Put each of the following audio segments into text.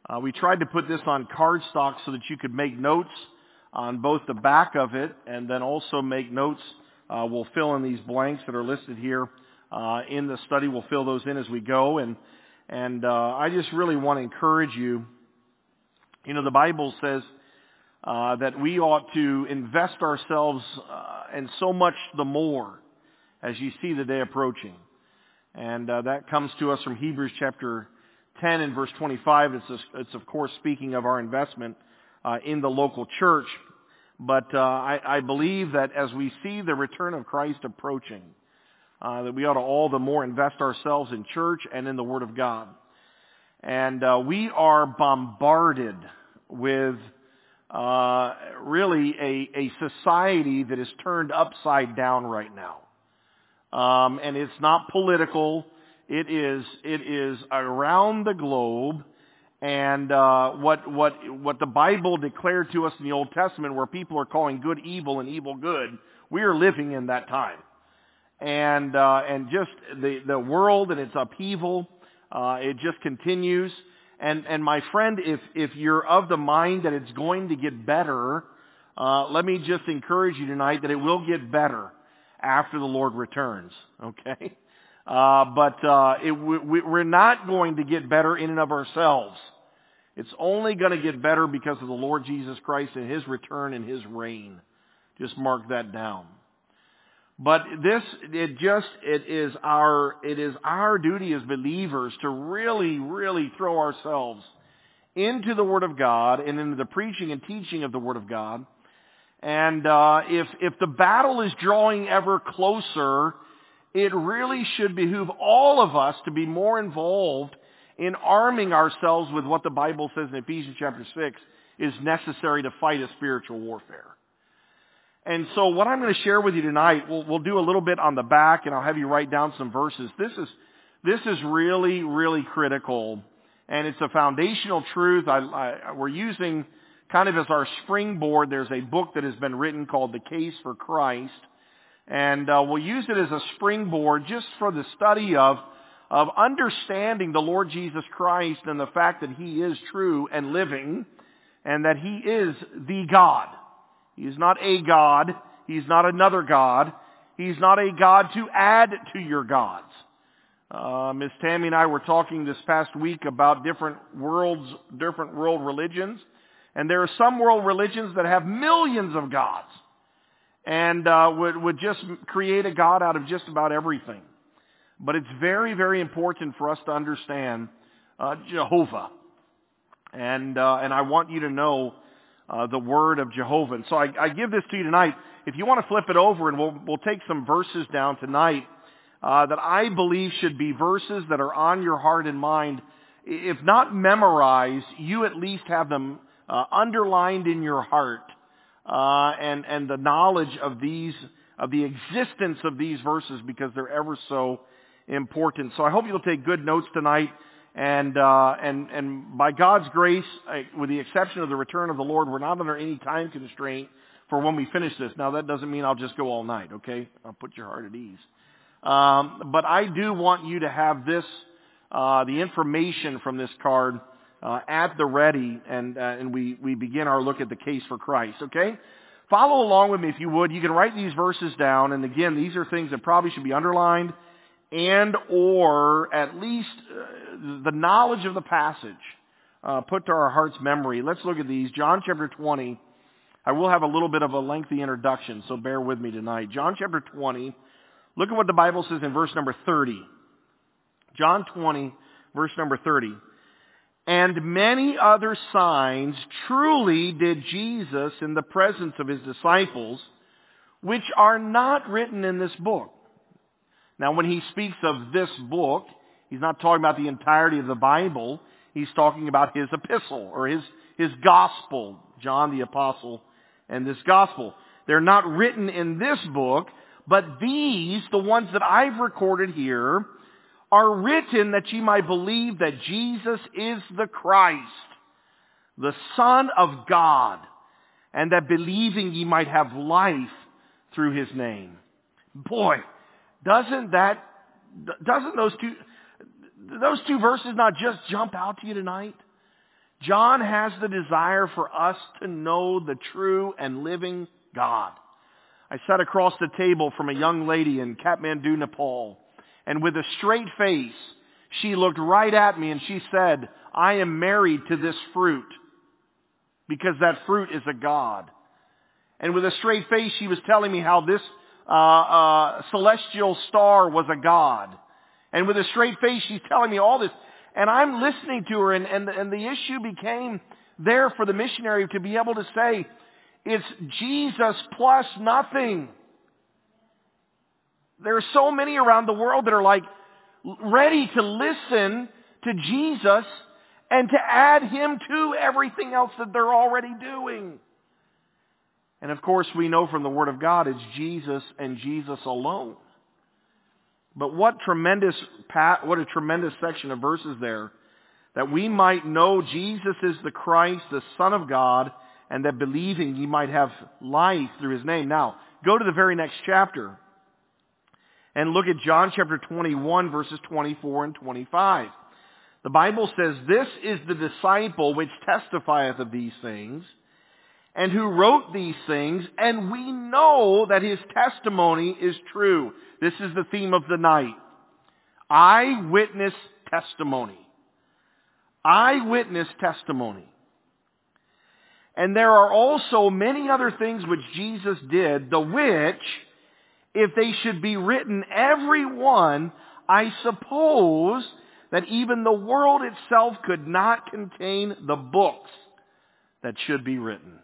We tried to put this on cardstock so that you could make notes on both the back of it and then also make notes. We'll fill in these blanks that are listed here in the study. We'll fill those in as we go. And I just really want to encourage you. You know, the Bible says that we ought to invest ourselves and so much the more as you see the day approaching. And that comes to us from Hebrews chapter 10 and verse 25. It's of course speaking of our investment in the local church. But I believe that as we see the return of Christ approaching, that we ought to all the more invest ourselves in church and in the Word of God. And we are bombarded with really a society that is turned upside down right now. And it's not political. It is around the globe. And what the Bible declared to us in the Old Testament, where people are calling good evil and evil good, we are living in that time. And just the world and its upheaval, it just continues. And my friend, if you're of the mind that it's going to get better, let me just encourage you tonight that it will get better after the Lord returns. Okay? But we're not going to get better in and of ourselves. It's only going to get better because of the Lord Jesus Christ and His return and His reign. Just mark that down. But it is our duty as believers to really, really throw ourselves into the Word of God and into the preaching and teaching of the Word of God. And if the battle is drawing ever closer, it really should behoove all of us to be more involved in arming ourselves with what the Bible says in Ephesians chapter 6 is necessary to fight a spiritual warfare. And so what I'm going to share with you tonight, we'll do a little bit on the back, and I'll have you write down some verses. This is really, really critical, and it's a foundational truth. We're using kind of as our springboard. There's a book that has been written called The Case for Christ, and we'll use it as a springboard just for the study of understanding the Lord Jesus Christ and the fact that He is true and living, and that He is the God. He's not a God. He's not another God. He's not a God to add to your gods. Miss Tammy and I were talking this past week about different world religions. And there are some world religions that have millions of gods. And would just create a God out of just about everything. But it's very, very important for us to understand Jehovah. And I want you to know the word of Jehovah. And so I give this to you tonight. If you want to flip it over, and we'll take some verses down tonight that I believe should be verses that are on your heart and mind. If not memorized, you at least have them underlined in your heart, and the knowledge of the existence of these verses, because they're ever so important. So I hope you'll take good notes tonight. And by God's grace, with the exception of the return of the Lord, we're not under any time constraint for when we finish this. Now, that doesn't mean I'll just go all night, okay? I'll put your heart at ease. But I do want you to have this, the information from this card at the ready, and we begin our look at the case for Christ, okay? Follow along with me if you would. You can write these verses down, and again, these are things that probably should be underlined, and or at least the knowledge of the passage put to our heart's memory. Let's look at these. John chapter 20. I will have a little bit of a lengthy introduction, so bear with me tonight. John chapter 20. Look at what the Bible says in verse number 30. John 20, verse number 30. And many other signs truly did Jesus in the presence of His disciples, which are not written in this book. Now, when he speaks of this book, he's not talking about the entirety of the Bible. He's talking about his epistle, or his gospel, John the apostle, and this gospel. They're not written in this book, but these, the ones that I've recorded here, are written that ye might believe that Jesus is the Christ, the Son of God, and that believing ye might have life through His name. Boy, doesn't those two verses not just jump out to you tonight? John has the desire for us to know the true and living God. I sat across the table from a young lady in Kathmandu, Nepal, and with a straight face, she looked right at me and she said, I am married to this fruit, because that fruit is a God. And with a straight face, she was telling me how this celestial star was a God. And with a straight face, she's telling me all this. And I'm listening to her, and the issue became there for the missionary to be able to say, it's Jesus plus nothing. There are so many around the world that are like ready to listen to Jesus and to add Him to everything else that they're already doing. And of course, we know from the Word of God, it's Jesus and Jesus alone. But what a tremendous section of verses there, that we might know Jesus is the Christ, the Son of God, and that believing ye might have life through His name. Now, go to the very next chapter and look at John chapter 21, verses 24 and 25. The Bible says, this is the disciple which testifieth of these things, and who wrote these things, and we know that his testimony is true. This is the theme of the night. Eyewitness testimony. Eyewitness testimony. And there are also many other things which Jesus did, the which, if they should be written, every one, I suppose that even the world itself could not contain the books that should be written.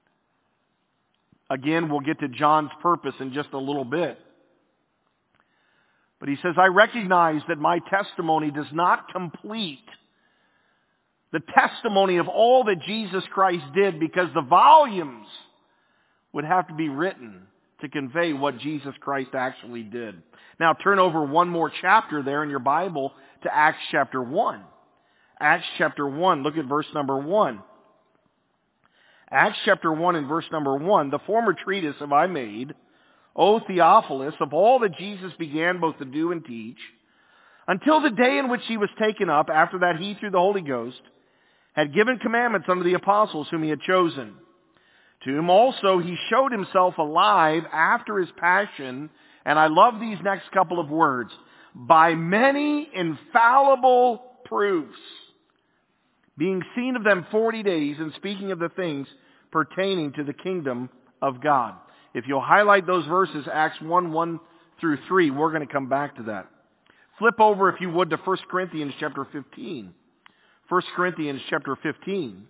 Again, we'll get to John's purpose in just a little bit. But he says, I recognize that my testimony does not complete the testimony of all that Jesus Christ did, because the volumes would have to be written to convey what Jesus Christ actually did. Now turn over one more chapter there in your Bible to Acts chapter 1. Acts chapter 1, look at verse number 1. Acts chapter 1 and verse number 1, the former treatise have I made, O Theophilus, of all that Jesus began both to do and teach, until the day in which he was taken up. After that he, through the Holy Ghost, had given commandments unto the apostles whom he had chosen, to whom also he showed himself alive after his passion. And I love these next couple of words, by many infallible proofs, being seen of them 40 days, and speaking of the things pertaining to the kingdom of God. If you'll highlight those verses, Acts 1, 1 through 3, we're going to come back to that. Flip over, if you would, to 1 Corinthians chapter 15. 1 Corinthians chapter 15.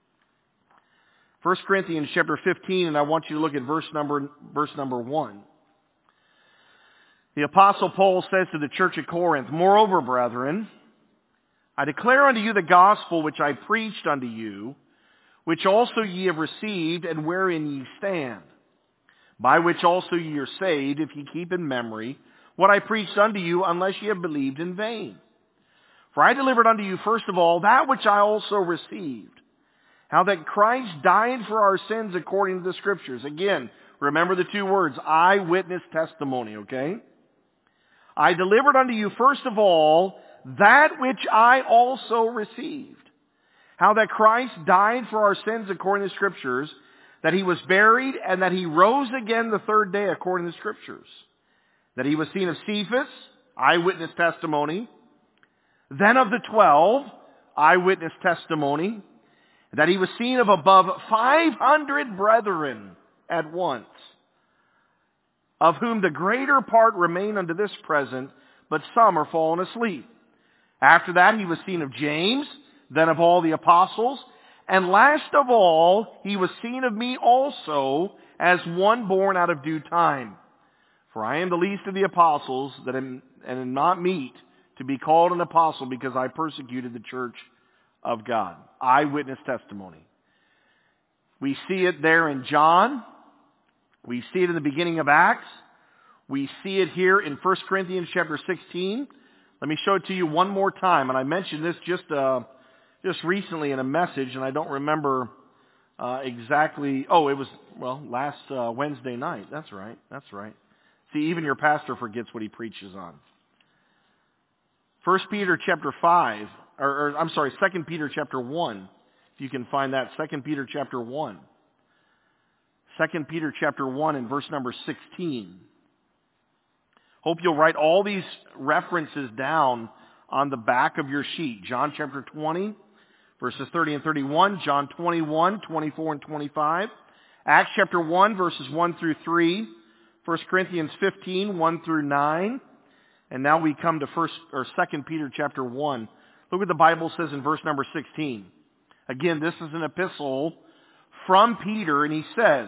1 Corinthians chapter 15, and I want you to look at verse number 1. The Apostle Paul says to the church at Corinth, Moreover, brethren, I declare unto you the gospel which I preached unto you, which also ye have received, and wherein ye stand, by which also ye are saved, if ye keep in memory what I preached unto you, unless ye have believed in vain. For I delivered unto you first of all that which I also received, how that Christ died for our sins according to the Scriptures. Again, remember the two words, eyewitness testimony, okay? I delivered unto you first of all that which I also received, how that Christ died for our sins according to the Scriptures, that he was buried, and that he rose again the third day according to the Scriptures, that he was seen of Cephas, eyewitness testimony, then of the 12, eyewitness testimony, that he was seen of above 500 brethren at once, of whom the greater part remain unto this present, but some are fallen asleep. After that he was seen of James, then of all the apostles, and last of all he was seen of me also, as one born out of due time. For I am the least of the apostles, and am not meet to be called an apostle, because I persecuted the church of God. Eyewitness testimony. We see it there in John. We see it in the beginning of Acts. We see it here in 1 Corinthians chapter 16. Let me show it to you one more time. And I mentioned this just recently in a message, and I don't remember exactly. Oh, it was, last Wednesday night. That's right. See, even your pastor forgets what he preaches on. 1 Peter chapter 5, 2 Peter chapter 1 If you can find that, 2 Peter chapter 1. 2 Peter chapter 1 and verse number 16. Hope you'll write all these references down on the back of your sheet. John chapter 20, verses 30 and 31. John 21, 24 and 25. Acts chapter 1, verses 1 through 3. 1 Corinthians 15, 1 through 9. And now we come to 2 Peter chapter 1. Look what the Bible says in verse number 16. Again, this is an epistle from Peter, and he says,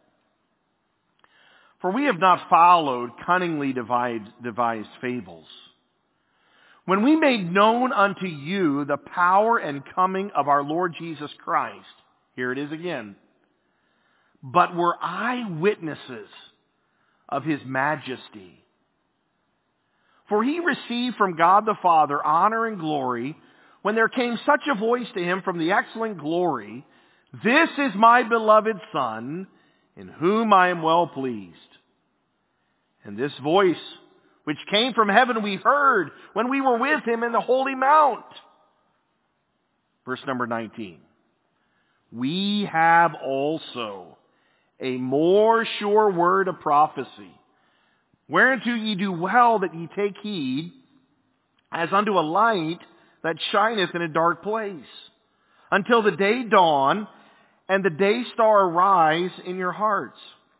"For we have not followed cunningly devised fables, when we made known unto you the power and coming of our Lord Jesus Christ," here it is again, "but were eyewitnesses of his majesty. For he received from God the Father honor and glory, when there came such a voice to him from the excellent glory, 'This is my beloved Son, in whom I am well pleased.' And this voice, which came from heaven, we heard when we were with him in the holy mount." Verse number 19. "We have also a more sure word of prophecy, whereunto ye do well that ye take heed, as unto a light that shineth in a dark place, until the day dawn and the day star arise in your hearts.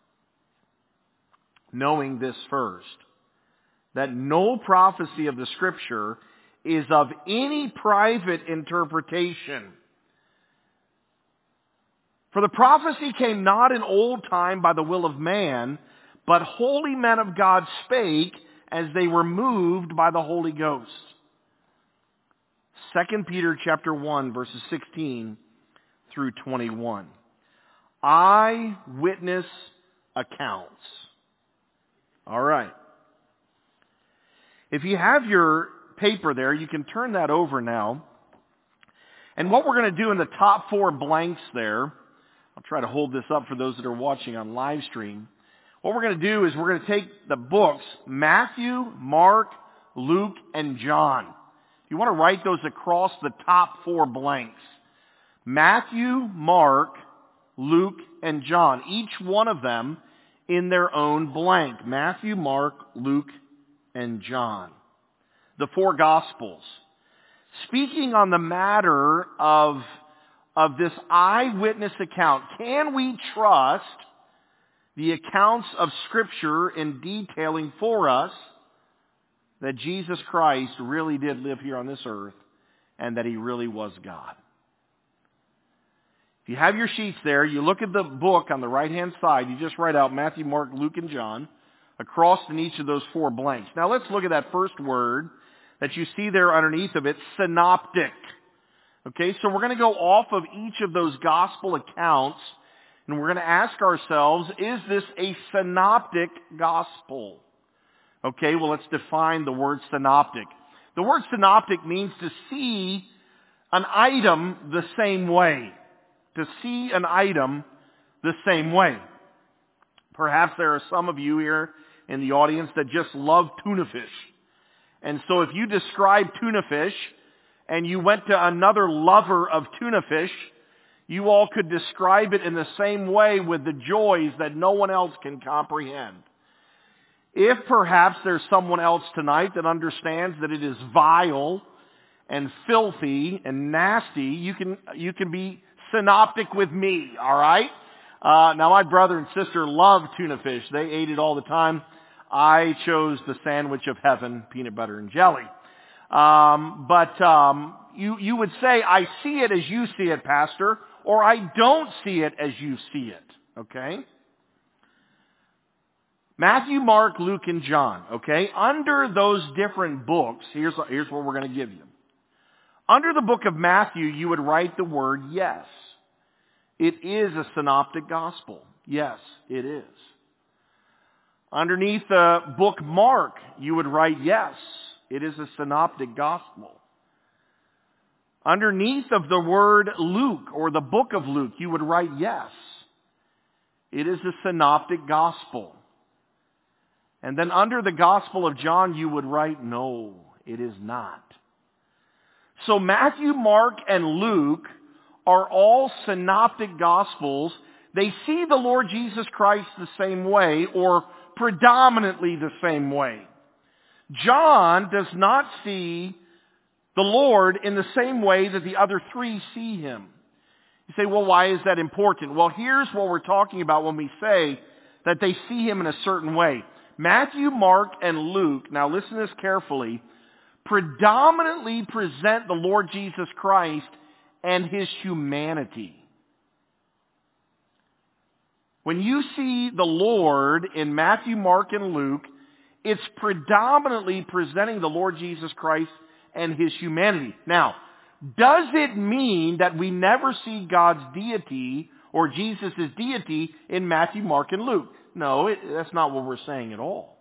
Knowing this first, that no prophecy of the Scripture is of any private interpretation. For the prophecy came not in old time by the will of man, but holy men of God spake as they were moved by the Holy Ghost." 2 Peter chapter 1, verses 16 through 21. Eyewitness accounts. All right. If you have your paper there, you can turn that over now. And what we're going to do in the top 4 blanks there, I'll try to hold this up for those that are watching on live stream. What we're going to do is we're going to take the books, Matthew, Mark, Luke, and John. You want to write those across the top 4 blanks. Matthew, Mark, Luke, and John. Each one of them in their own blank. Matthew, Mark, Luke, and John. The 4 Gospels. Speaking on the matter of this eyewitness account, can we trust the accounts of Scripture in detailing for us that Jesus Christ really did live here on this earth and that he really was God? If you have your sheets there, you look at the book on the right-hand side, you just write out Matthew, Mark, Luke, and John across in each of those 4 blanks. Now let's look at that first word that you see there underneath of it, synoptic. Okay, so we're going to go off of each of those gospel accounts and we're going to ask ourselves, is this a synoptic gospel? Okay, well let's define the word synoptic. The word synoptic means to see an item the same way. To see an item the same way. Perhaps there are some of you here in the audience that just love tuna fish. And so if you describe tuna fish and you went to another lover of tuna fish, you all could describe it in the same way with the joys that no one else can comprehend. If perhaps there's someone else tonight that understands that it is vile and filthy and nasty, you can be synoptic with me, all right? Now my brother and sister love tuna fish. They ate it all the time. I chose the sandwich of heaven, peanut butter and jelly. You would say, I see it as you see it, Pastor, or I don't see it as you see it, okay? Matthew, Mark, Luke, and John, okay? Under those different books, here's what we're going to give you. Under the book of Matthew, you would write the word yes. It is a synoptic gospel. Yes, it is. Underneath the book Mark, you would write yes. It is a synoptic gospel. Underneath of the word Luke or the book of Luke, you would write yes. It is a synoptic gospel. And then under the Gospel of John, you would write no, it is not. So Matthew, Mark, and Luke are all synoptic gospels. They see the Lord Jesus Christ the same way, or predominantly the same way. John does not see the Lord in the same way that the other three see him. You say, well, why is that important? Well, here's what we're talking about when we say that they see him in a certain way. Matthew, Mark, and Luke, now listen to this carefully, predominantly present the Lord Jesus Christ and his humanity. When you see the Lord in Matthew, Mark, and Luke, it's predominantly presenting the Lord Jesus Christ and his humanity. Now, does it mean that we never see God's deity or Jesus' deity in Matthew, Mark, and Luke? No, that's not what we're saying at all.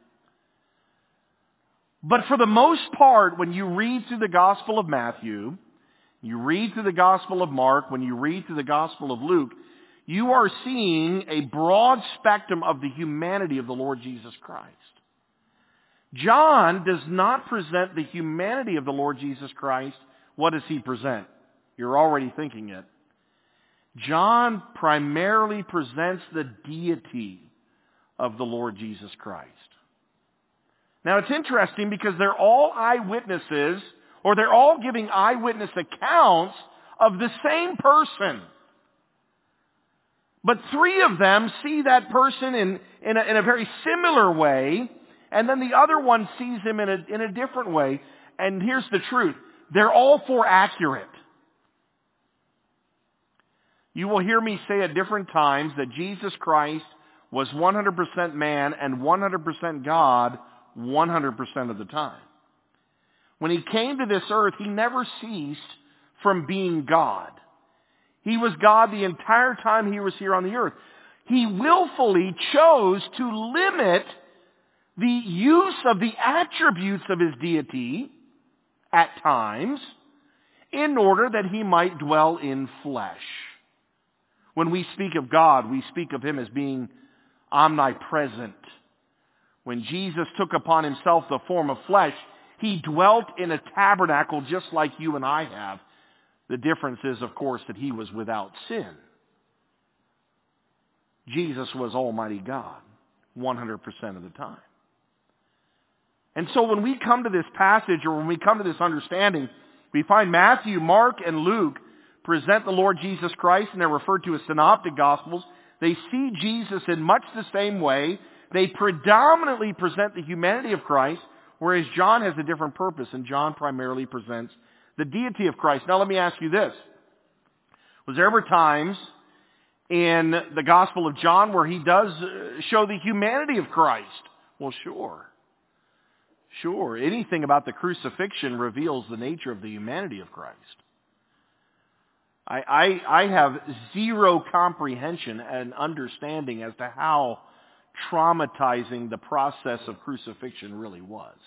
But for the most part, when you read through the Gospel of Matthew, you read through the Gospel of Mark, when you read through the Gospel of Luke, you are seeing a broad spectrum of the humanity of the Lord Jesus Christ. John does not present the humanity of the Lord Jesus Christ. What does he present? You're already thinking it. John primarily presents the deity of the Lord Jesus Christ. Now it's interesting because they're all eyewitnesses, or they're all giving eyewitness accounts of the same person. But three of them see that person in a very similar way, and then the other one sees him in a different way. And here's the truth. They're all four accurate. You will hear me say at different times that Jesus Christ was 100% man and 100% God 100% of the time. When he came to this earth, he never ceased from being God. He was God the entire time he was here on the earth. He willfully chose to limit the use of the attributes of his deity at times in order that he might dwell in flesh. When we speak of God, we speak of him as being omnipresent. When Jesus took upon himself the form of flesh, he dwelt in a tabernacle just like you and I have. The difference is, of course, that he was without sin. Jesus was Almighty God 100% of the time. And so when we come to this passage, or when we come to this understanding, we find Matthew, Mark, and Luke present the Lord Jesus Christ, and they're referred to as synoptic gospels. They see Jesus in much the same way. They predominantly present the humanity of Christ, whereas John has a different purpose, and John primarily presents the deity of Christ. Now let me ask you this. Was there ever times in the Gospel of John where he does show the humanity of Christ? Well, sure. Sure. Anything about the crucifixion reveals the nature of the humanity of Christ. I have zero comprehension and understanding as to how traumatizing the process of crucifixion really was.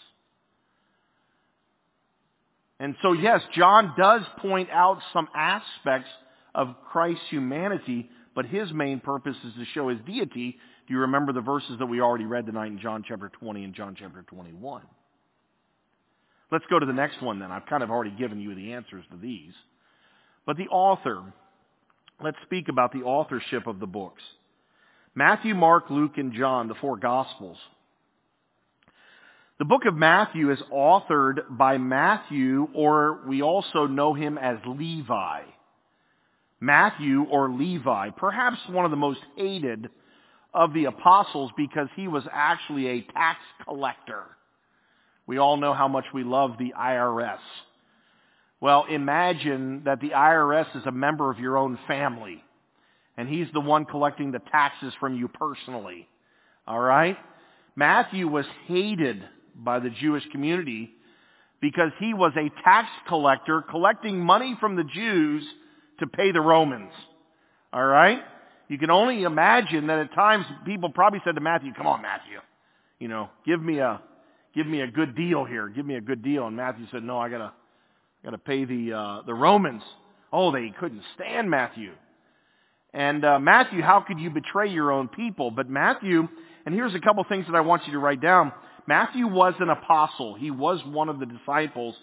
And so, yes, John does point out some aspects of Christ's humanity, but his main purpose is to show his deity. Do you remember the verses that we already read tonight in John chapter 20 and John chapter 21? Let's go to the next one then. I've kind of already given you the answers to these. But the author, let's speak about the authorship of the books. Matthew, Mark, Luke, and John, the four Gospels. The book of Matthew is authored by Matthew, or we also know him as Levi. Matthew or Levi, perhaps one of the most hated of the apostles because he was actually a tax collector. We all know how much we love the IRS. Well, imagine that the IRS is a member of your own family, and he's the one collecting the taxes from you personally. All right? Matthew was hated by the Jewish community because he was a tax collector collecting money from the Jews to pay the Romans. All right? You can only imagine that at times people probably said to Matthew, "Come on, Matthew, give me a good deal here. Give me a good deal." And Matthew said, "No, I gotta pay the Romans." Oh, they couldn't stand Matthew. And Matthew, how could you betray your own people? But Matthew, and here's a couple things that I want you to write down. Matthew was an apostle. He was one of the disciples.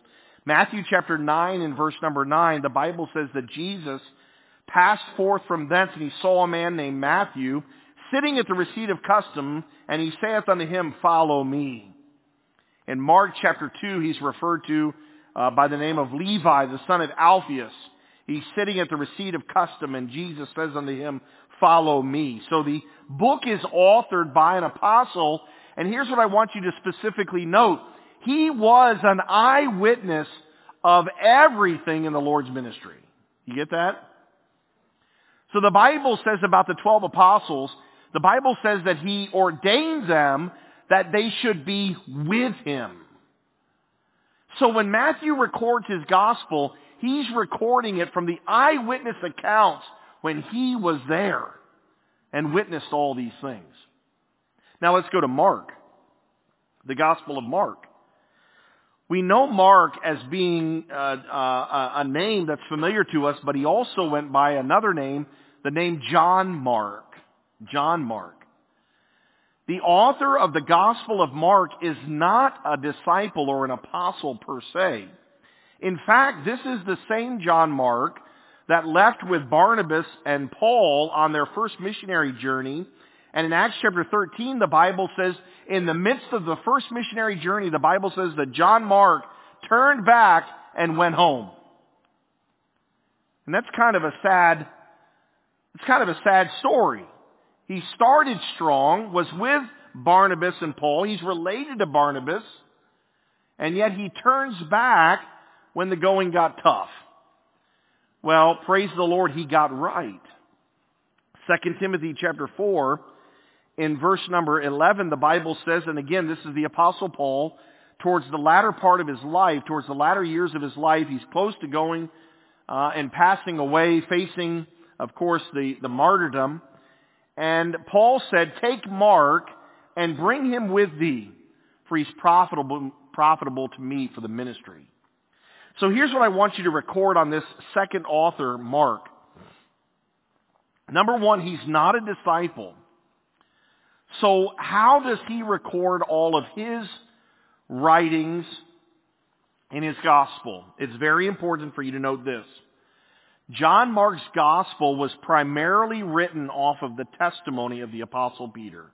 Matthew chapter 9 and verse number 9, the Bible says that Jesus passed forth from thence, and he saw a man named Matthew sitting at the receipt of custom, and he saith unto him, Follow me. In Mark chapter 2, he's referred to by the name of Levi, the son of Alphaeus. He's sitting at the receipt of custom, and Jesus says unto him, Follow me. So the book is authored by an apostle, and here's what I want you to specifically note. He was an eyewitness of everything in the Lord's ministry. You get that? So the Bible says about the 12 apostles, the Bible says that he ordained them that they should be with him. So when Matthew records his gospel, he's recording it from the eyewitness accounts when he was there and witnessed all these things. Now let's go to Mark, the Gospel of Mark. We know Mark as being a name that's familiar to us, but he also went by another name, the name John Mark. John Mark. The author of the Gospel of Mark is not a disciple or an apostle per se. In fact, this is the same John Mark that left with Barnabas and Paul on their first missionary journey. And in Acts chapter 13, the Bible says, in the midst of the first missionary journey, the Bible says that John Mark turned back and went home. And that's kind of a sad story. He started strong, was with Barnabas and Paul. He's related to Barnabas. And yet he turns back when the going got tough. Well, praise the Lord, he got right. 2 Timothy chapter 4, in verse number 11, the Bible says, and again, this is the Apostle Paul, towards the latter part of his life, towards the latter years of his life, he's close to going and passing away, facing, of course, the martyrdom. And Paul said, Take Mark and bring him with thee, for he's profitable to me for the ministry. So here's what I want you to record on this second author, Mark. Number one, he's not a disciple. So how does he record all of his writings in his gospel? It's very important for you to note this. John Mark's gospel was primarily written off of the testimony of the Apostle Peter.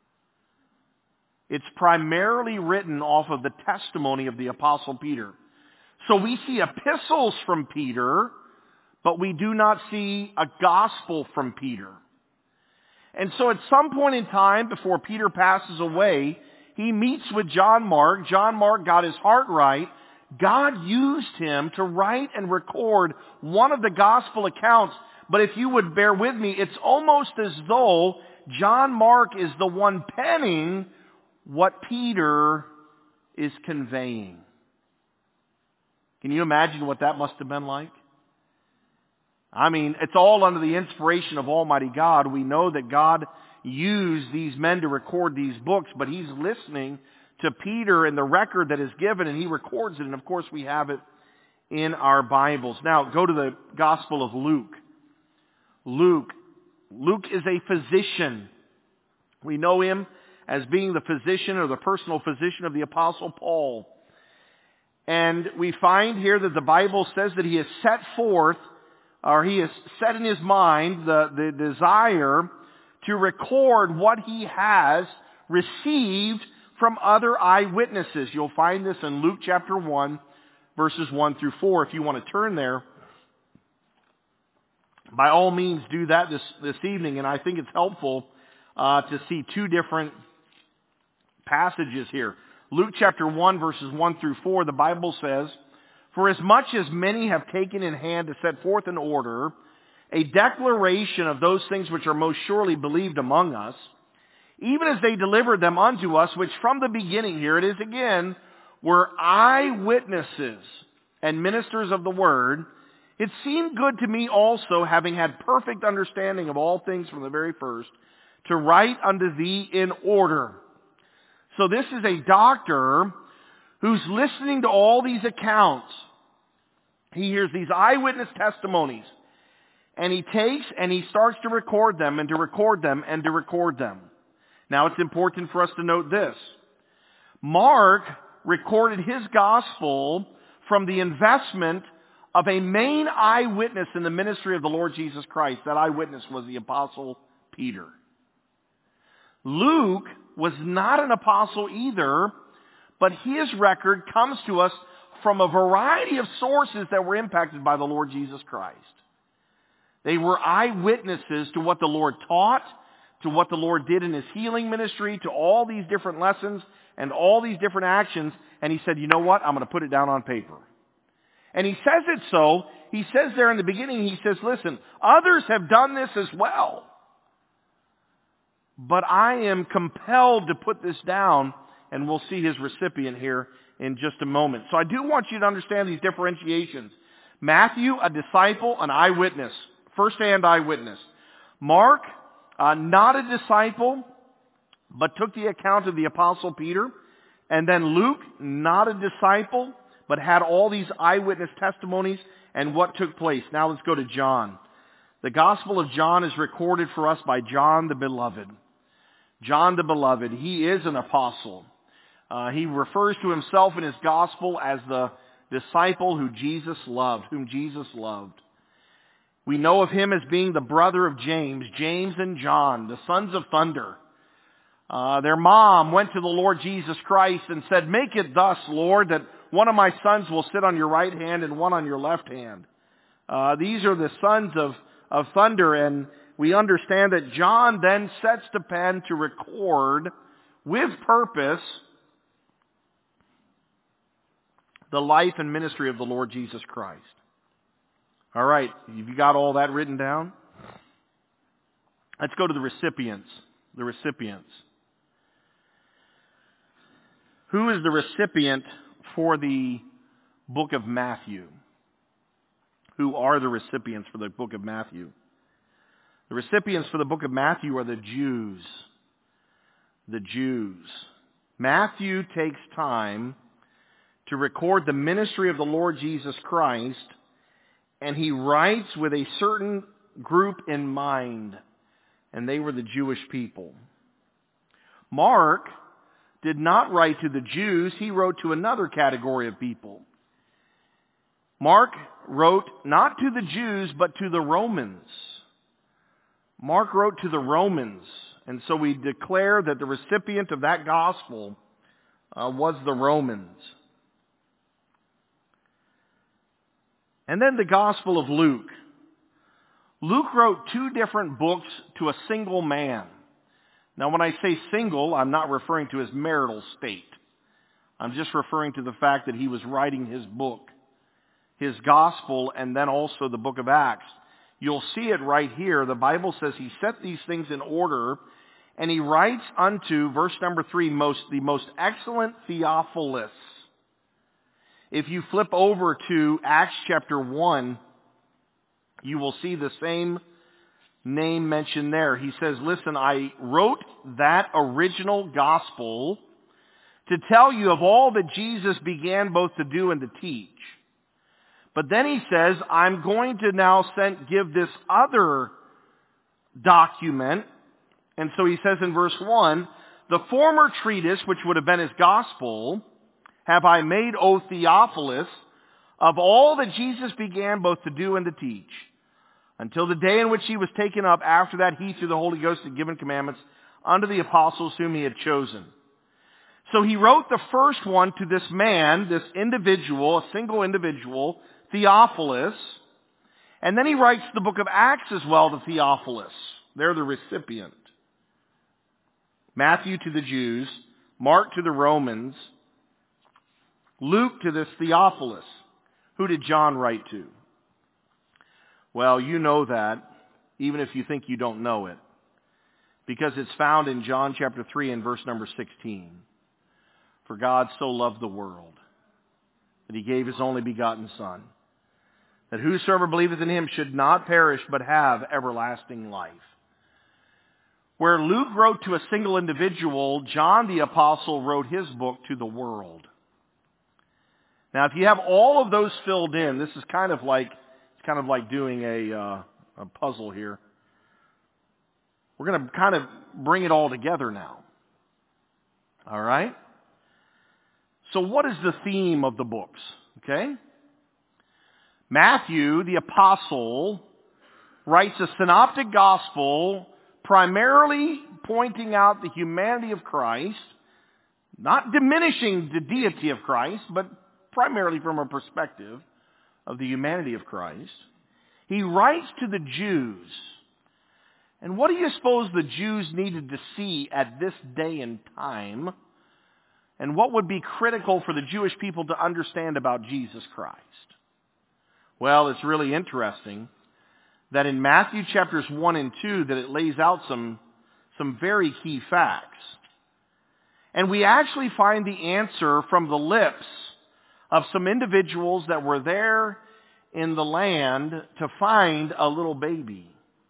It's primarily written off of the testimony of the Apostle Peter. So we see epistles from Peter, but we do not see a gospel from Peter. And so at some point in time, before Peter passes away, he meets with John Mark. John Mark got his heart right. God used him to write and record one of the gospel accounts. But if you would bear with me, it's almost as though John Mark is the one penning what Peter is conveying. Can you imagine what that must have been like? I mean, it's all under the inspiration of Almighty God. We know that God used these men to record these books, but he's listening to Peter and the record that is given, and he records it. And of course, we have it in our Bibles. Now, go to the Gospel of Luke. Luke is a physician. We know him as being the physician or the personal physician of the Apostle Paul. And we find here that the Bible says that he has set forth, or he has set in his mind the desire to record what he has received from other eyewitnesses. You'll find this in Luke chapter 1, verses 1 through 4. If you want to turn there, by all means do that this evening. And I think it's helpful to see two different passages here. Luke chapter 1, verses 1 through 4, the Bible says, For as much as many have taken in hand to set forth in order a declaration of those things which are most surely believed among us, even as they delivered them unto us, which from the beginning, here it is again, were eyewitnesses and ministers of the word, it seemed good to me also, having had perfect understanding of all things from the very first, to write unto thee in order. So this is a doctor who's listening to all these accounts. He hears these eyewitness testimonies, and he takes and he starts to record them and to record them and to record them. Now it's important for us to note this. Mark recorded his gospel from the investment of a main eyewitness in the ministry of the Lord Jesus Christ. That eyewitness was the Apostle Peter. Luke was not an apostle either, but his record comes to us from a variety of sources that were impacted by the Lord Jesus Christ. They were eyewitnesses to what the Lord taught, to what the Lord did in His healing ministry, to all these different lessons and all these different actions. And he said, you know what? I'm going to put it down on paper. And he says it so. He says there in the beginning, he says, listen, others have done this as well. But I am compelled to put this down, and we'll see his recipient here in just a moment. So I do want you to understand these differentiations. Matthew, a disciple, an eyewitness, first-hand eyewitness. Mark, not a disciple, but took the account of the Apostle Peter. And then Luke, not a disciple, but had all these eyewitness testimonies and what took place. Now let's go to John. The Gospel of John is recorded for us by John the Beloved. John the Beloved, he is an apostle. He refers to himself in his Gospel as the disciple whom Jesus loved. We know of him as being the brother of James and John, the sons of thunder. Their mom went to the Lord Jesus Christ and said, make it thus, Lord, that one of my sons will sit on your right hand and one on your left hand. These are the sons of thunder, and we understand that John then sets the pen to record with purpose the life and ministry of the Lord Jesus Christ. All right, have you got all that written down? Let's go to the recipients. The recipients. Who is the recipient for the book of Matthew? Who are the recipients for the book of Matthew? The recipients for the book of Matthew are the Jews. The Jews. Matthew takes time to record the ministry of the Lord Jesus Christ, and he writes with a certain group in mind, and they were the Jewish people. Mark did not write to the Jews, he wrote to another category of people. Mark wrote not to the Jews, but to the Romans. Mark wrote to the Romans, and so we declare that the recipient of that gospel was the Romans. And then the Gospel of Luke. Luke wrote 2 different books to a single man. Now when I say single, I'm not referring to his marital state. I'm just referring to the fact that he was writing his book, his gospel, and then also the book of Acts. You'll see it right here. The Bible says he set these things in order, and he writes unto, verse number 3, the most excellent Theophilus. If you flip over to Acts chapter 1, you will see the same name mentioned there. He says, listen, I wrote that original gospel to tell you of all that Jesus began both to do and to teach. But then he says, I'm going to now give this other document. And so he says in verse 1, the former treatise, which would have been his gospel, have I made, O Theophilus, of all that Jesus began both to do and to teach, until the day in which he was taken up. After that, he, through the Holy Ghost, had given commandments unto the apostles whom he had chosen. So he wrote the first one to this man, this individual, a single individual, Theophilus. And then he writes the book of Acts as well to Theophilus. They're the recipient. Matthew to the Jews, Mark to the Romans, Luke to this Theophilus. Who did John write to? Well, you know that, even if you think you don't know it, because it's found in John chapter 3 and verse number 16. For God so loved the world that he gave his only begotten Son, that whosoever believeth in him should not perish but have everlasting life. Where Luke wrote to a single individual, John the Apostle wrote his book to the world. Now, if you have all of those filled in, this is kind of like doing a puzzle here. We're going to kind of bring it all together now. All right? So what is the theme of the books? Okay? Matthew, the apostle, writes a synoptic gospel primarily pointing out the humanity of Christ, not diminishing the deity of Christ, but primarily from a perspective of the humanity of Christ. He writes to the Jews. And what do you suppose the Jews needed to see at this day and time? And what would be critical for the Jewish people to understand about Jesus Christ? Well, it's really interesting that in Matthew chapters 1 and 2 that it lays out some very key facts. And we actually find the answer from the lips of some individuals that were there in the land to find a little baby.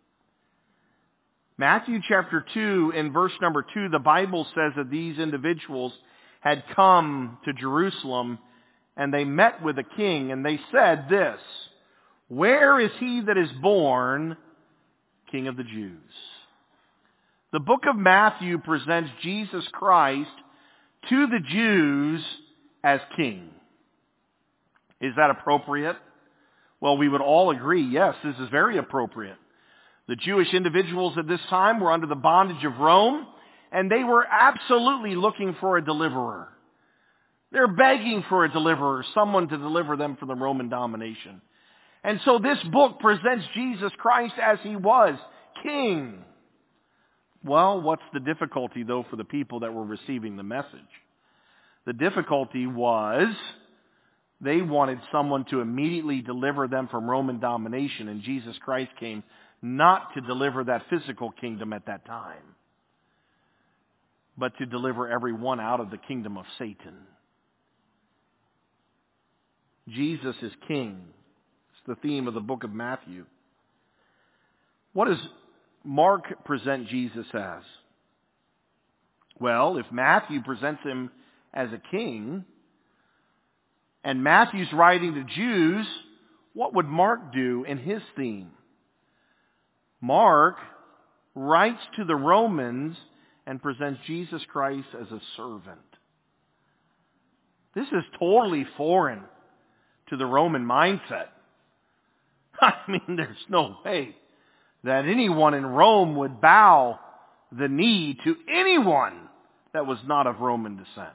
Matthew chapter 2 in verse number 2, the Bible says that these individuals had come to Jerusalem and they met with a king and they said this, "Where is he that is born King of the Jews?" The book of Matthew presents Jesus Christ to the Jews as king. Is that appropriate? Well, we would all agree, yes, this is very appropriate. The Jewish individuals at this time were under the bondage of Rome, and they were absolutely looking for a deliverer. They're begging for a deliverer, someone to deliver them from the Roman domination. And so this book presents Jesus Christ as he was, king. Well, what's the difficulty, though, for the people that were receiving the message? The difficulty was they wanted someone to immediately deliver them from Roman domination, and Jesus Christ came not to deliver that physical kingdom at that time, but to deliver everyone out of the kingdom of Satan. Jesus is king. It's the theme of the book of Matthew. What does Mark present Jesus as? Well, if Matthew presents him as a king, and Matthew's writing to Jews, what would Mark do in his theme? Mark writes to the Romans and presents Jesus Christ as a servant. This is totally foreign to the Roman mindset. I mean, there's no way that anyone in Rome would bow the knee to anyone that was not of Roman descent.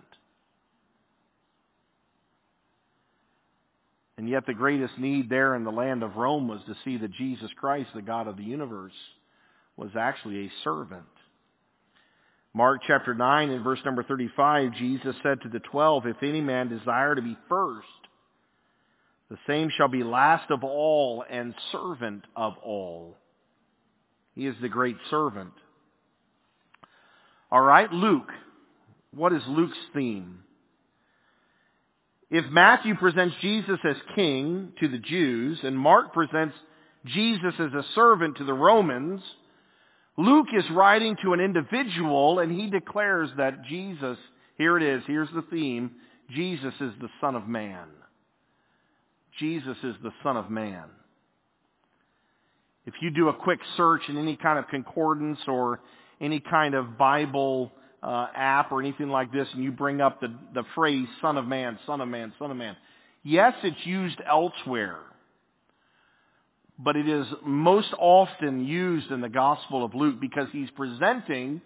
And yet the greatest need there in the land of Rome was to see that Jesus Christ, the God of the universe, was actually a servant. Mark chapter 9 and verse number 35, Jesus said to the 12, "If any man desire to be first, the same shall be last of all and servant of all." He is the great servant. All right, Luke. What is Luke's theme? If Matthew presents Jesus as king to the Jews and Mark presents Jesus as a servant to the Romans, Luke is writing to an individual and he declares that Jesus, here it is, here's the theme, Jesus is the Son of Man. Jesus is the Son of Man. If you do a quick search in any kind of concordance or any kind of Bible app or anything like this, and you bring up the phrase Son of Man, Son of Man, Son of Man. Yes, it's used elsewhere, but it is most often used in the Gospel of Luke because he's presenting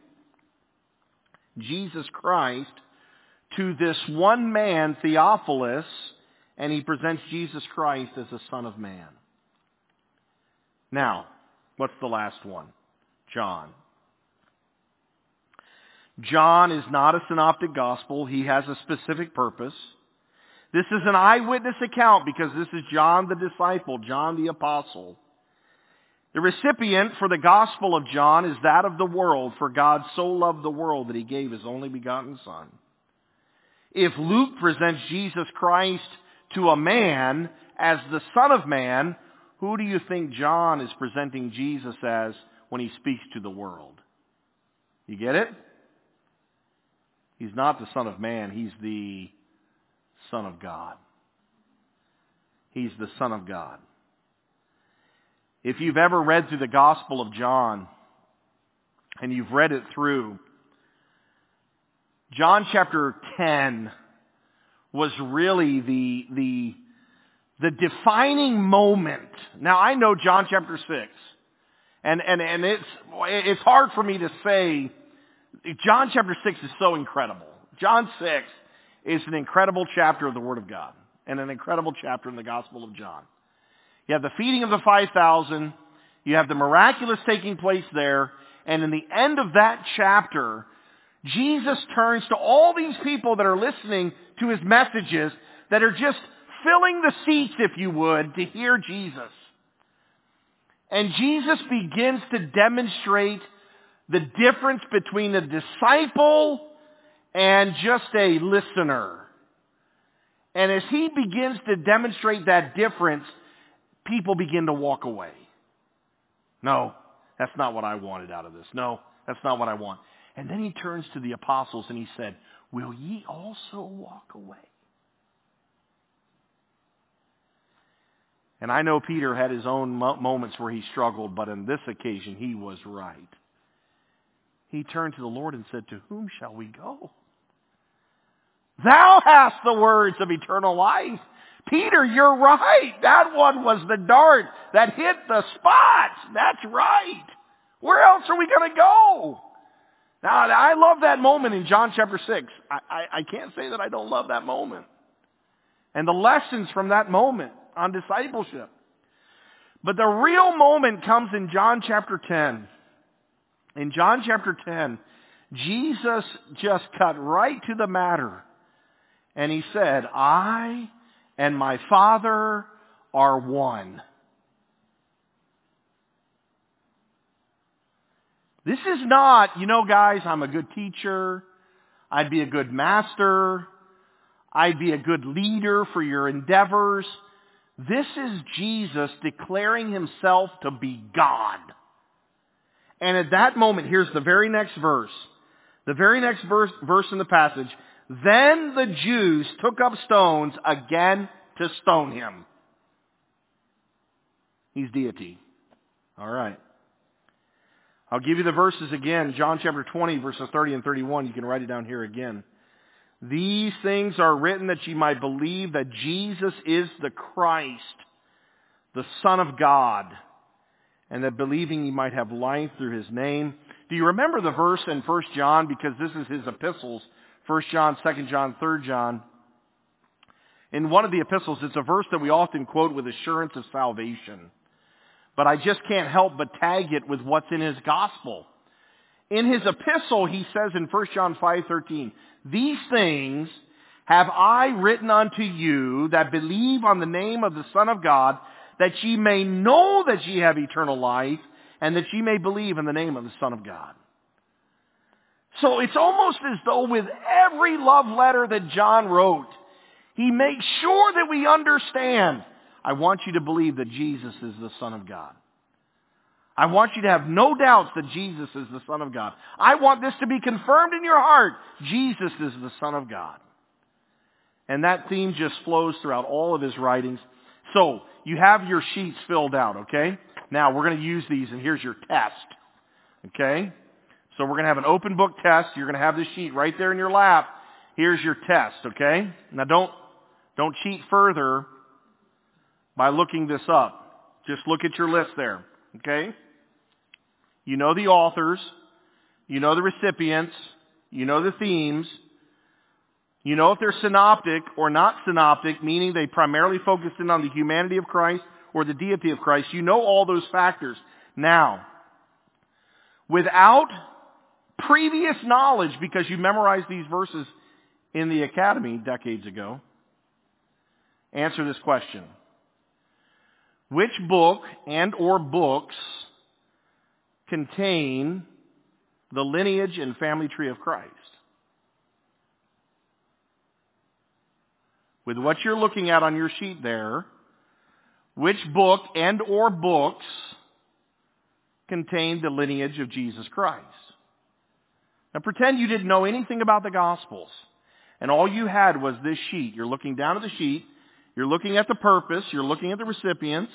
Jesus Christ to this one man, Theophilus, and he presents Jesus Christ as the Son of Man. Now, what's the last one? John. John is not a synoptic gospel. He has a specific purpose. This is an eyewitness account because this is John the disciple, John the apostle. The recipient for the gospel of John is that of the world, for God so loved the world that he gave his only begotten Son. If Luke presents Jesus Christ to a man as the Son of Man, who do you think John is presenting Jesus as when he speaks to the world? You get it? He's not the Son of Man. He's the Son of God. He's the Son of God. If you've ever read through the Gospel of John, and you've read it through, John chapter 10 was really the defining moment. Now I know John chapter 6. And it's hard for me to say, John chapter 6 is so incredible. John 6 is an incredible chapter of the Word of God. And an incredible chapter in the Gospel of John. You have the feeding of the 5,000. You have the miraculous taking place there. And in the end of that chapter, Jesus turns to all these people that are listening to His messages that are just filling the seats, if you would, to hear Jesus. And Jesus begins to demonstrate the difference between a disciple and just a listener. And as He begins to demonstrate that difference, people begin to walk away. No, that's not what I wanted out of this. No, that's not what I want. And then He turns to the apostles and He said, will ye also walk away? And I know Peter had his own moments where he struggled, but on this occasion he was right. He turned to the Lord and said, to whom shall we go? Thou hast the words of eternal life. Peter, you're right. That one was the dart that hit the spot. That's right. Where else are we going to go? Now, I love that moment in John chapter 6. I can't say that I don't love that moment. And the lessons from that moment on discipleship. But the real moment comes in John chapter 10. In John chapter 10, Jesus just cut right to the matter. And He said, I and my Father are one. This is not, guys, I'm a good teacher. I'd be a good master. I'd be a good leader for your endeavors. This is Jesus declaring Himself to be God. And at that moment, here's the very next verse. The very next verse in the passage. Then the Jews took up stones again to stone Him. He's deity. All right. I'll give you the verses again. John chapter 20, verses 30 and 31. You can write it down here again. These things are written that ye might believe that Jesus is the Christ, the Son of God, and that believing ye might have life through His name. Do you remember the verse in 1 John? Because this is his epistles. 1 John, 2 John, 3 John. In one of the epistles, it's a verse that we often quote with assurance of salvation. But I just can't help but tag it with what's in his gospel. In his epistle, he says in 1 John 5:13, these things have I written unto you that believe on the name of the Son of God, that ye may know that ye have eternal life, and that ye may believe in the name of the Son of God. So it's almost as though with every love letter that John wrote, he makes sure that we understand, I want you to believe that Jesus is the Son of God. I want you to have no doubts that Jesus is the Son of God. I want this to be confirmed in your heart. Jesus is the Son of God. And that theme just flows throughout all of his writings. So, you have your sheets filled out, okay? Now, we're going to use these, and here's your test. Okay? So, we're going to have an open book test. You're going to have this sheet right there in your lap. Here's your test, okay? Now, don't cheat further by looking this up. Just look at your list there, okay? You know the authors. You know the recipients. You know the themes. You know if they're synoptic or not synoptic, meaning they primarily focused in on the humanity of Christ or the deity of Christ. You know all those factors. Now, without previous knowledge, because you memorized these verses in the academy decades ago, answer this question. Which book and or books contain the lineage and family tree of Christ? With what you're looking at on your sheet there, which book and or books contain the lineage of Jesus Christ? Now pretend you didn't know anything about the Gospels, and all you had was this sheet. You're looking down at the sheet, you're looking at the purpose, you're looking at the recipients.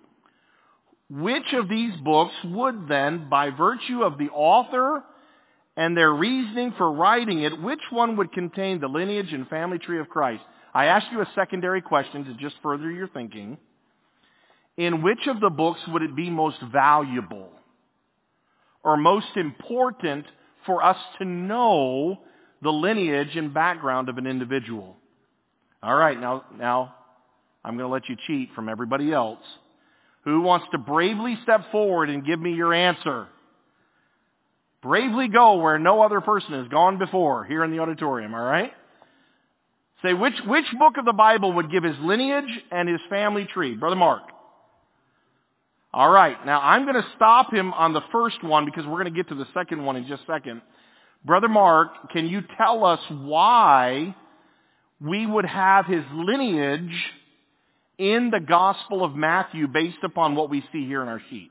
Which of these books would then, by virtue of the author and their reasoning for writing it, which one would contain the lineage and family tree of Christ? I asked you a secondary question to just further your thinking. In which of the books would it be most valuable or most important for us to know the lineage and background of an individual? All right, now I'm going to let you cheat from everybody else. Who wants to bravely step forward and give me your answer? Bravely go where no other person has gone before here in the auditorium, all right? Say, which book of the Bible would give his lineage and his family tree? Brother Mark. All right, now I'm going to stop him on the first one because we're going to get to the second one in just a second. Brother Mark, can you tell us why we would have his lineage in the Gospel of Matthew based upon what we see here in our sheet?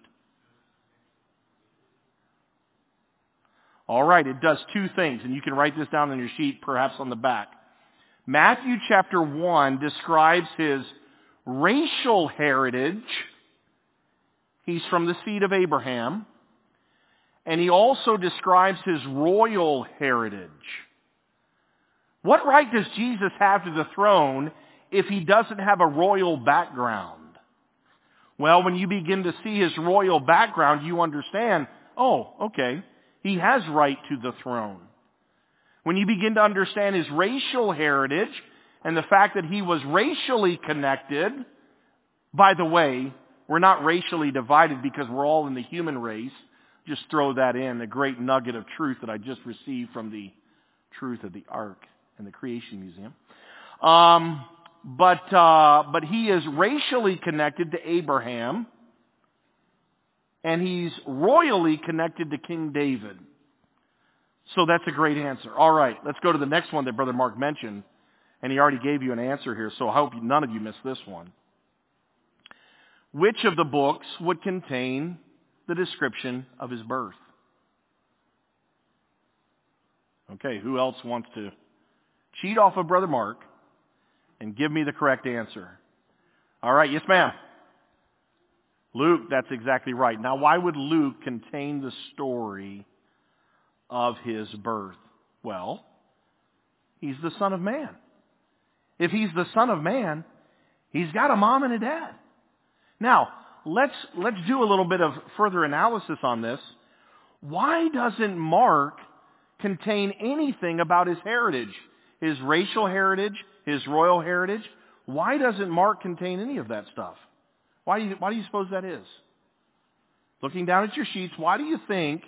All right, it does two things, and you can write this down on your sheet, perhaps on the back. Matthew chapter 1 describes his racial heritage. He's from the seed of Abraham. And he also describes his royal heritage. What right does Jesus have to the throne if he doesn't have a royal background? Well, when you begin to see his royal background, you understand, oh, okay, he has right to the throne. When you begin to understand his racial heritage and the fact that he was racially connected, by the way, we're not racially divided because we're all in the human race. Just throw that in, a great nugget of truth that I just received from the Truth of the Ark in the Creation Museum. But he is racially connected to Abraham, and he's royally connected to King David. So that's a great answer. All right, let's go to the next one that Brother Mark mentioned, and he already gave you an answer here, so I hope none of you missed this one. Which of the books would contain the description of his birth? Okay, who else wants to cheat off of Brother Mark and give me the correct answer? All right, yes ma'am. Luke, that's exactly right. Now, why would Luke contain the story of his birth? Well, he's the Son of Man. If he's the Son of Man, he's got a mom and a dad. Now, let's do a little bit of further analysis on this. Why doesn't Mark contain anything about his heritage? His racial heritage, his royal heritage? Why doesn't Mark contain any of that stuff? Why do you suppose that is? Looking down at your sheets, why do you think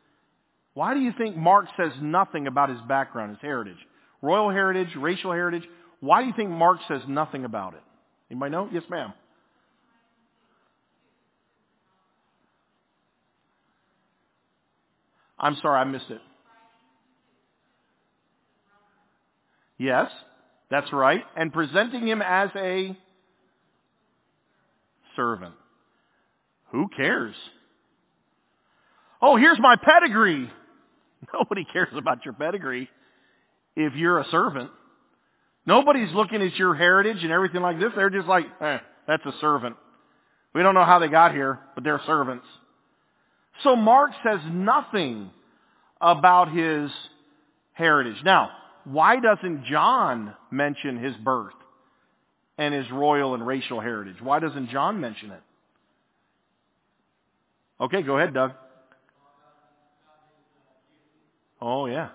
Mark says nothing about his background, his heritage? Royal heritage, racial heritage. Why do you think Mark says nothing about it? Anybody know? Yes, ma'am. I'm sorry, I missed it. Yes, that's right. And presenting him as a servant. Who cares? Oh, here's my pedigree. Nobody cares about your pedigree if you're a servant. Nobody's looking at your heritage and everything like this. They're just like, that's a servant. We don't know how they got here, but they're servants. So Mark says nothing about his heritage. Now, why doesn't John mention his birth and his royal and racial heritage? Why doesn't John mention it? Okay, go ahead, Doug. Oh, yeah.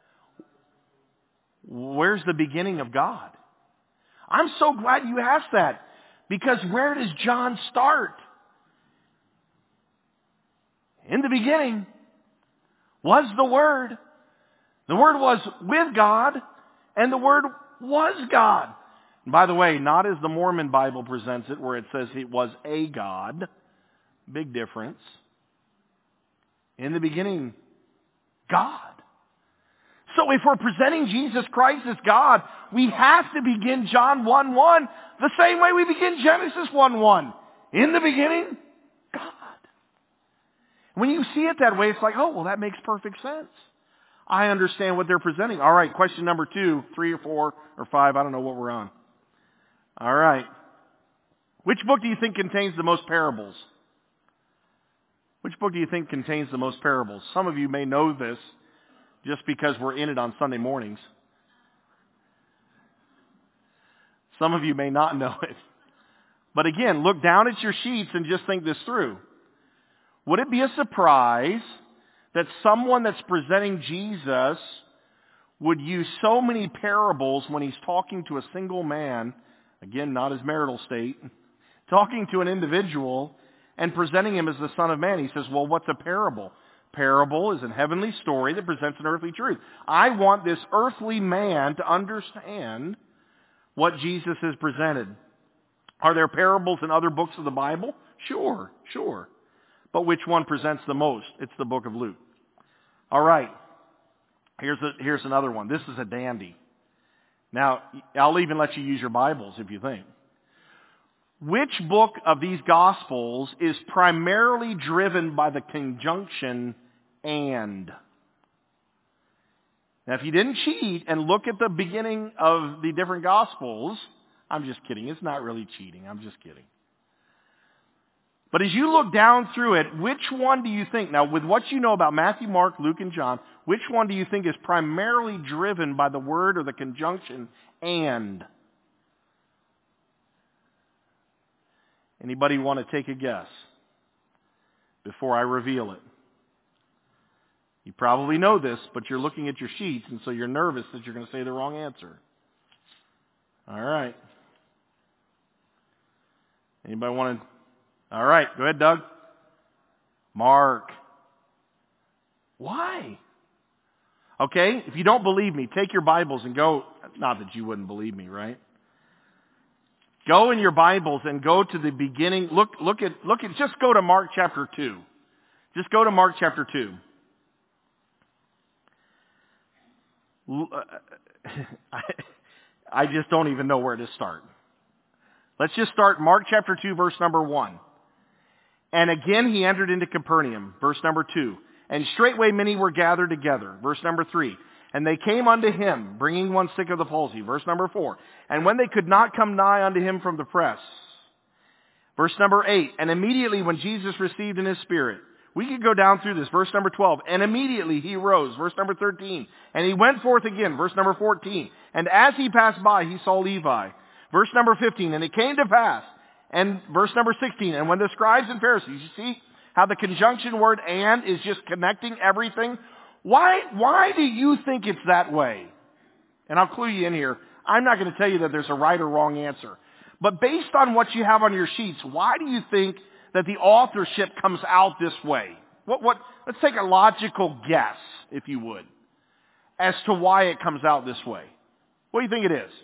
Where's the beginning of God? I'm so glad you asked that, because where does John start? In the beginning was the Word. The Word was with God, and the Word was God. And by the way, not as the Mormon Bible presents it, where it says it was a God. Big difference. In the beginning, God. So if we're presenting Jesus Christ as God, we have to begin John 1:1 the same way we begin Genesis 1:1. In the beginning, God. When you see it that way, it's like, oh, well, that makes perfect sense. I understand what they're presenting. All right, question number 2, 3 or 4 or 5, I don't know what we're on. All right. Which book do you think contains the most parables? Which book do you think contains the most parables? Some of you may know this just because we're in it on Sunday mornings. Some of you may not know it. But again, look down at your sheets and just think this through. Would it be a surprise that someone that's presenting Jesus would use so many parables when he's talking to a single man, again, not his marital state, talking to an individual and presenting him as the Son of Man? He says, well, what's a parable? Parable is a heavenly story that presents an earthly truth. I want this earthly man to understand what Jesus has presented. Are there parables in other books of the Bible? Sure. But which one presents the most? It's the book of Luke. All right. Here's another one. This is a dandy. Now, I'll even let you use your Bibles if you think. Which book of these Gospels is primarily driven by the conjunction and? Now, if you didn't cheat and look at the beginning of the different Gospels, I'm just kidding. It's not really cheating. I'm just kidding. But as you look down through it, which one do you think, now with what you know about Matthew, Mark, Luke, and John, which one do you think is primarily driven by the word or the conjunction and? Anybody want to take a guess before I reveal it? You probably know this, but you're looking at your sheets, and so you're nervous that you're going to say the wrong answer. All right. Anybody want to? All right, go ahead, Doug. Mark. Why? Okay, if you don't believe me, take your Bibles and go. Not that you wouldn't believe me, right? Go in your Bibles and go to the beginning. Look at, just go to Mark chapter 2. Just go to Mark chapter 2. I just don't even know where to start. Let's just start Mark chapter 2, verse number 1. And again he entered into Capernaum, verse number 2. And straightway many were gathered together, verse number 3. And they came unto him, bringing one sick of the palsy, verse number 4. And when they could not come nigh unto him from the press, verse number 8. And immediately when Jesus received in his spirit, we could go down through this, verse number 12. And immediately he rose, verse number 13. And he went forth again, verse number 14. And as he passed by, he saw Levi, verse number 15. And it came to pass, and verse number 16, and when the scribes and Pharisees, you see how the conjunction word and is just connecting everything? Why do you think it's that way? And I'll clue you in here. I'm not going to tell you that there's a right or wrong answer. But based on what you have on your sheets, why do you think that the authorship comes out this way? Let's take a logical guess, if you would, as to why it comes out this way. What do you think it is?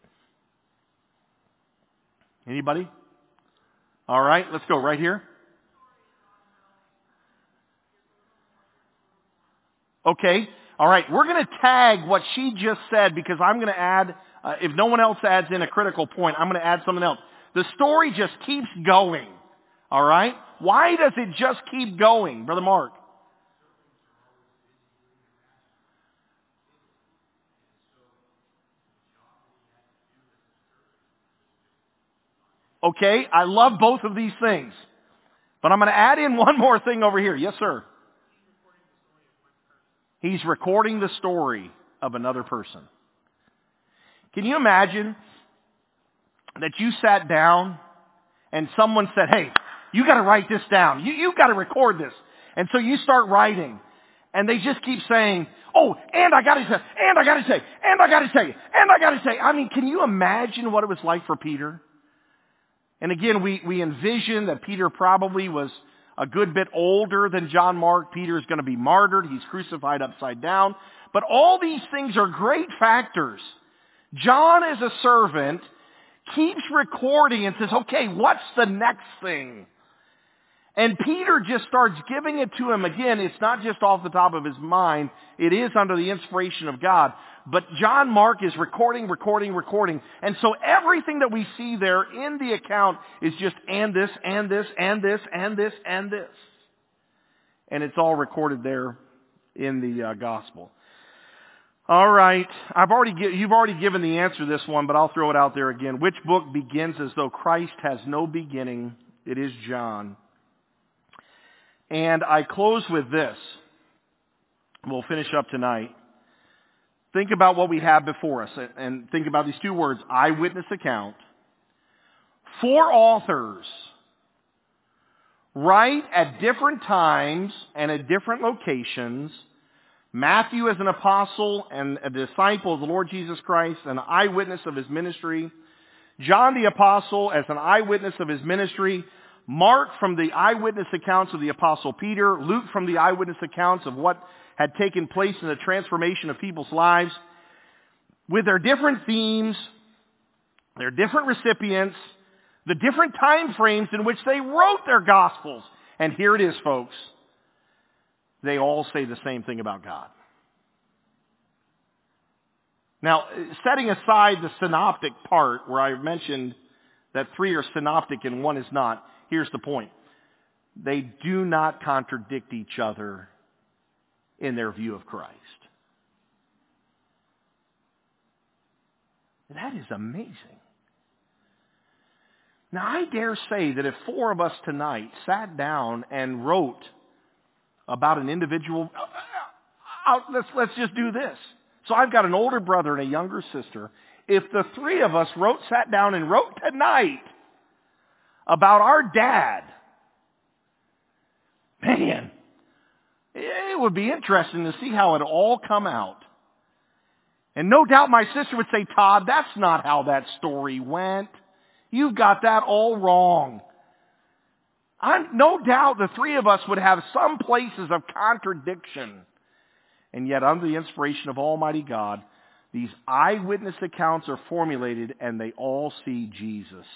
Anybody? All right, let's go right here. Okay, all right, we're going to tag what she just said because I'm going to add, if no one else adds in a critical point, I'm going to add something else. The story just keeps going, all right? Why does it just keep going, Brother Mark? Okay, I love both of these things. But I'm going to add in one more thing over here. Yes, sir. He's recording the story of another person. Can you imagine that you sat down and someone said, hey, you got to write this down. You got to record this. And so you start writing. And they just keep saying, oh, and I got to say, and I got to say, and I got to say, and I got to say. I mean, can you imagine what it was like for Peter? And again, we envision that Peter probably was a good bit older than John Mark. Peter is going to be martyred. He's crucified upside down. But all these things are great factors. John, as a servant, keeps recording and says, okay, what's the next thing? And Peter just starts giving it to him. Again, it's not just off the top of his mind. It is under the inspiration of God. But John Mark is recording. And so everything that we see there in the account is just and this, and this, and this, and this, and this. And it's all recorded there in the gospel. All right. You've already given the answer to this one, but I'll throw it out there again. Which book begins as though Christ has no beginning? It is John. And I close with this. We'll finish up tonight. Think about what we have before us and think about these two words, eyewitness account. 4 authors write at different times and at different locations. Matthew as an apostle and a disciple of the Lord Jesus Christ, an eyewitness of his ministry. John the apostle as an eyewitness of his ministry. Mark from the eyewitness accounts of the apostle Peter. Luke from the eyewitness accounts of what had taken place in the transformation of people's lives. With their different themes, their different recipients, the different time frames in which they wrote their gospels. And here it is, folks. They all say the same thing about God. Now, setting aside the synoptic part where I mentioned that 3 are synoptic and 1 is not, here's the point. They do not contradict each other in their view of Christ. That is amazing. Now, I dare say that if 4 of us tonight sat down and wrote about an individual, let's just do this. So I've got an older brother and a younger sister. If the 3 of us sat down and wrote tonight about our dad, man, it would be interesting to see how it all come out. And no doubt my sister would say, Todd, that's not how that story went. You've got that all wrong. No doubt the 3 of us would have some places of contradiction. And yet under the inspiration of Almighty God, these eyewitness accounts are formulated and they all see Jesus.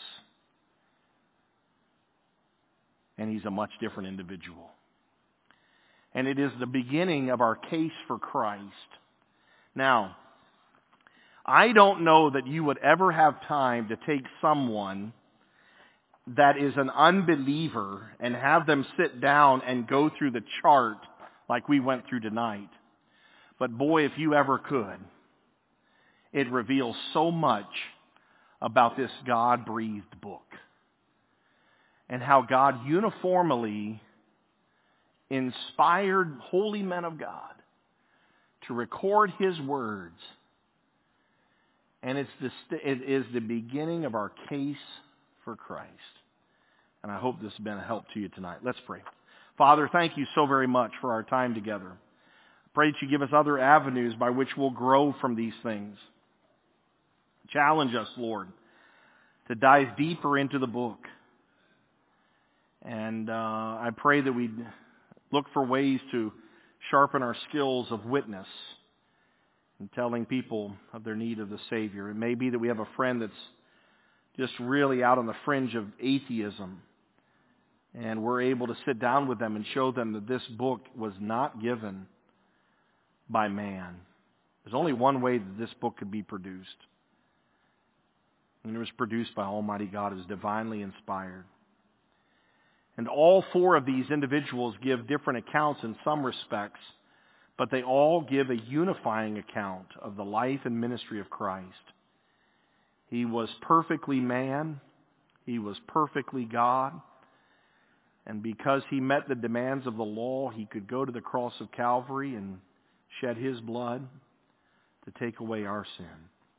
And he's a much different individual. And it is the beginning of our case for Christ. Now, I don't know that you would ever have time to take someone that is an unbeliever and have them sit down and go through the chart like we went through tonight. But boy, if you ever could, it reveals so much about this God-breathed book and how God uniformly inspired holy men of God to record his words. And it is the beginning of our case for Christ. And I hope this has been a help to you tonight. Let's pray. Father, thank you so very much for our time together. I pray that you give us other avenues by which we'll grow from these things. Challenge us, Lord, to dive deeper into the book. And I pray that we'd look for ways to sharpen our skills of witness and telling people of their need of the Savior. It may be that we have a friend that's just really out on the fringe of atheism, and we're able to sit down with them and show them that this book was not given by man. There's only one way that this book could be produced. And it was produced by Almighty God. It was divinely inspired. And all 4 of these individuals give different accounts in some respects, but they all give a unifying account of the life and ministry of Christ. He was perfectly man. He was perfectly God. And because he met the demands of the law, he could go to the cross of Calvary and shed his blood to take away our sin.